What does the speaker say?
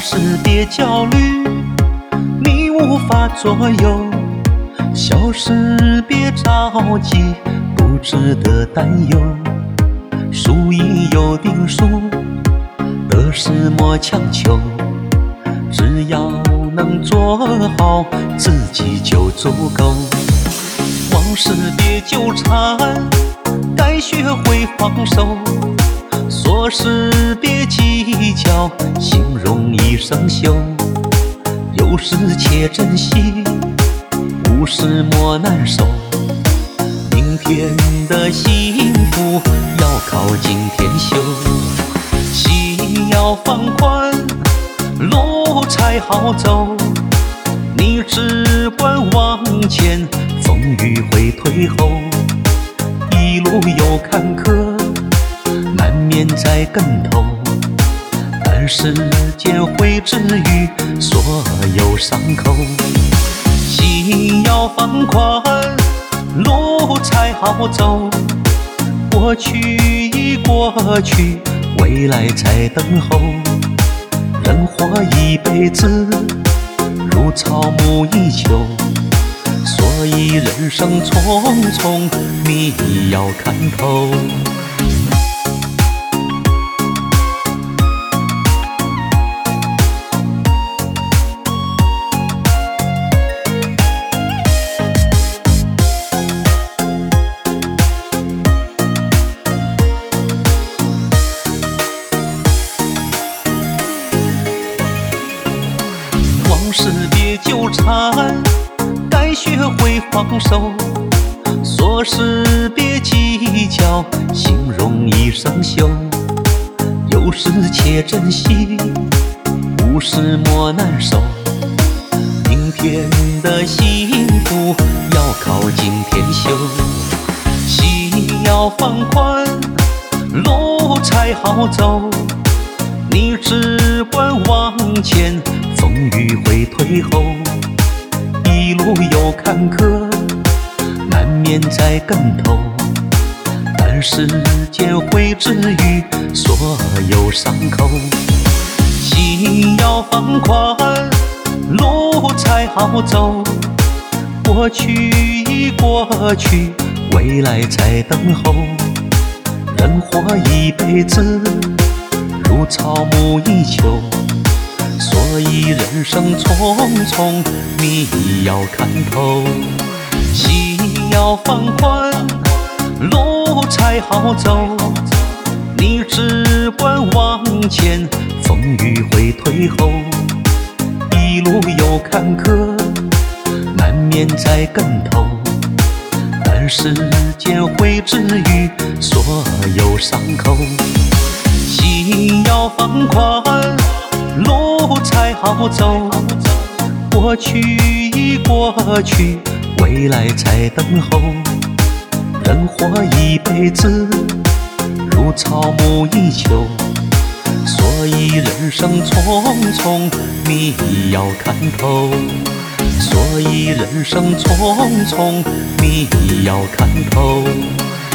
事别焦虑，你无法左右；小事别着急，不值得担忧。输赢有定数，得失莫强求，只要能做好自己就足够。往事别纠缠，该学会放手。琐事别计较，形容一生锈。有时且珍惜，无事莫难受。明天的幸福要靠今天修。心要放宽，路才好走。你只管往前，风雨会退后。一路有坎坷，难免在跟头，但时间会治愈所有伤口。心要放宽，路才好走。过去已过去，未来在等候。人活一辈子，如草木一秋，所以人生匆匆，你要看透。往事别纠缠，该学会放手。琐事别计较，形容一生锈。有时且珍惜，无事莫难受。明天的幸福要靠今天修。心要放宽，路才好走。你只管往前，风雨会退后。一路有坎坷，难免在跟头，但时间会治愈所有伤口。心要放宽，路才好走。过去已过去，未来在等候。人活一辈子，如草木一秋，所以人生匆匆，你要看透。心要放宽，路才好走。你只管往前，风雨会退后。一路有坎坷，难免在跟头，但时间会治愈所有伤口。心要放宽，路才好走。过去已过去，未来在等候。人活一辈子，如草木一秋，所以人生匆匆，你要看透。所以人生匆匆，你要看透。